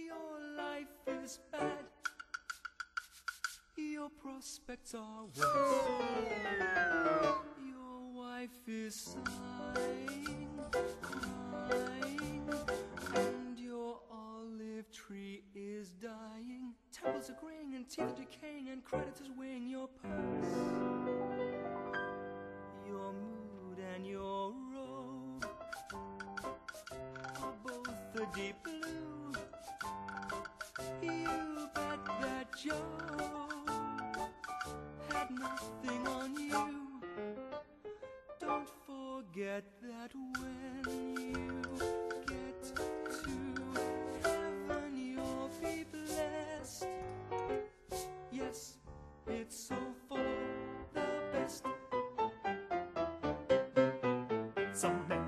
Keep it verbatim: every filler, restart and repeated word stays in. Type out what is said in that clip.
Your life is bad, your prospects are worse. Your wife is sighing, crying, and your olive tree is dying. Temples are graying and teeth are decaying and creditors weighing your purse. Your mood and your robe are both a deep blue. You bet that Joe had nothing on you. Don't forget that when you get to heaven, you'll be blessed. Yes, it's so for the best. Some men